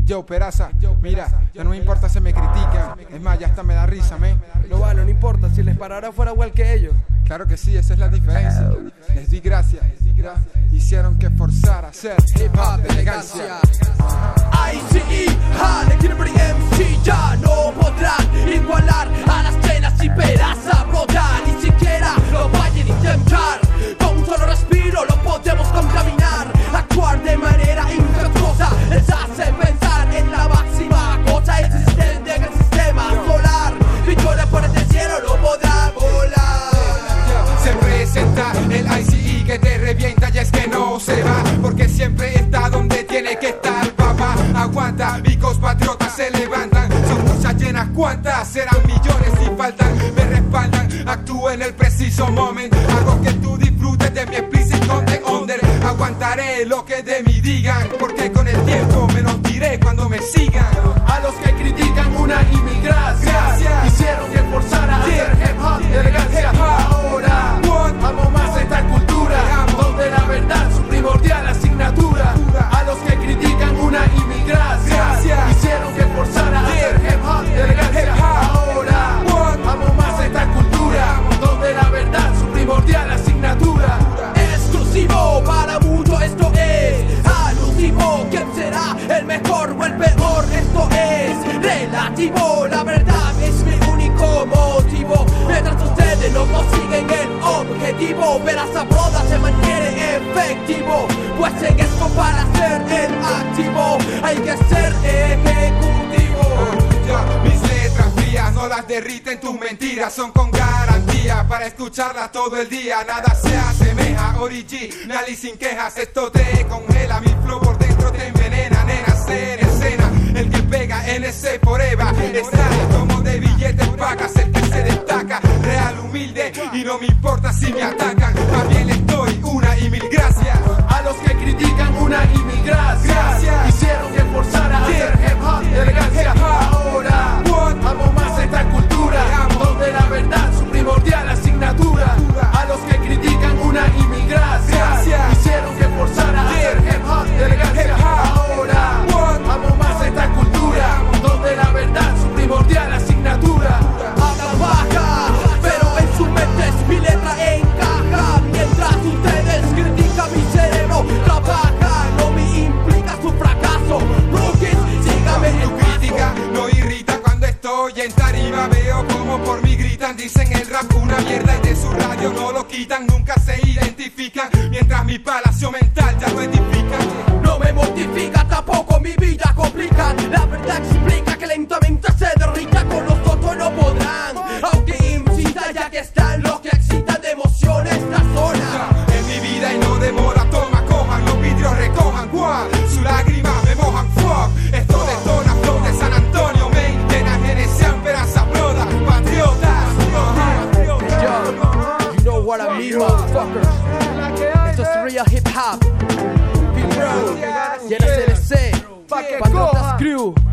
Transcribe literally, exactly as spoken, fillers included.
Yo, Peraza, mira, ya no me importa si me critican. Es más, ya hasta me da risa, men. No vale, no importa, si les parara fuera igual que ellos. Claro que sí, esa es la diferencia. Les di gracias, hicieron que forzara a hacer hip hop de elegancia. I C E, Alequino M C ya no podrán igualar a las chelas y Peraza, brotar, ni siquiera lo vayan a intentar. Con un solo respiro lo podemos contaminar. Actuar de manera infructuosa les hace pensar en la máxima cosa existente en el sistema solar. Victoria por el cielo no podrá volar. Se presenta el I C E que te revienta y es que no se va, porque siempre está donde tiene que estar, papá. Aguanta, vicos patriotas se levantan. Son muchas llenas, cuántas serán millones si faltan. Me respaldan, actúo en el preciso momento. Hago que tú disfrutes de mi explicit content under. Aguantaré lo que de mí digan, porque con el tiempo me los diré cuando me sigan. A los que critican una inmigracia, gracias, hicieron que forzara a hacer hip hop de elegancia. Ahora amo más esta cultura, donde la verdad es su primordial asignatura. A los que critican una inmigracia, hicieron que forzara a hacer hip hop de elegancia. Ahora amo más esta cultura, donde la verdad es su primordial asignatura. Exclusivo para muchos esto es alusivo. ¿Quién será el mejor o el peor? Esto es relativo. La verdad es mi único motivo. Mientras ustedes no consiguen el objetivo, Peraza Broda se mantiene efectivo. Pues en esto para ser el activo hay que ser ejecutivo. Mis letras frías no las derriten tus mentiras, son con garantía para escucharlas todo el día. Nada se asemeja, original y sin quejas. Esto te congela, mi flow por dentro te envenena, nena, ser escena. El que pega en ese forever está como de billetes pagas, el que se destaca, real, humilde y no me importa si me atacan. También les doy una y mil gracias. A los que critican una inmigracia, gracias, hicieron que forzara a hacer hip hop de elegancia. Ahora amo más esta cultura, donde la verdad es su primordial asignatura. A los que critican una inmigracia, hicieron que forzara a hacer hip hop de elegancia. Ahora amo más esta cultura, donde la verdad es su primordial asignatura. Hablan baja, pero en su mente es mi letra encaja. Mientras ustedes critican mi cerebro trabaja, no me implica su fracaso. Rookies, sígame en Tu crítica no irrita cuando estoy en tarima. Veo como por mí gritan, dicen el rap una mierda y de su radio no lo quitan. Nunca se identifican, mientras mi palacio mental ya lo edifican. No me mortifica, tampoco mi vida complica. La verdad explica que lentamente se derrita. Con nosotros no podrán, aunque incita, ya que están los que excitan de emoción esta zona. En mi vida y no demora, toma, cojan, los vidrios recojan, guau, su lágrima me mojan, fuck. Esto detona, flow de San Antonio, men, llena Genesian, Peraza Broda, patriotas. Yo, you know what I mean, motherfuckers. Esto es real hip hop. P-Bro, y N C L C, Patriotas Crew.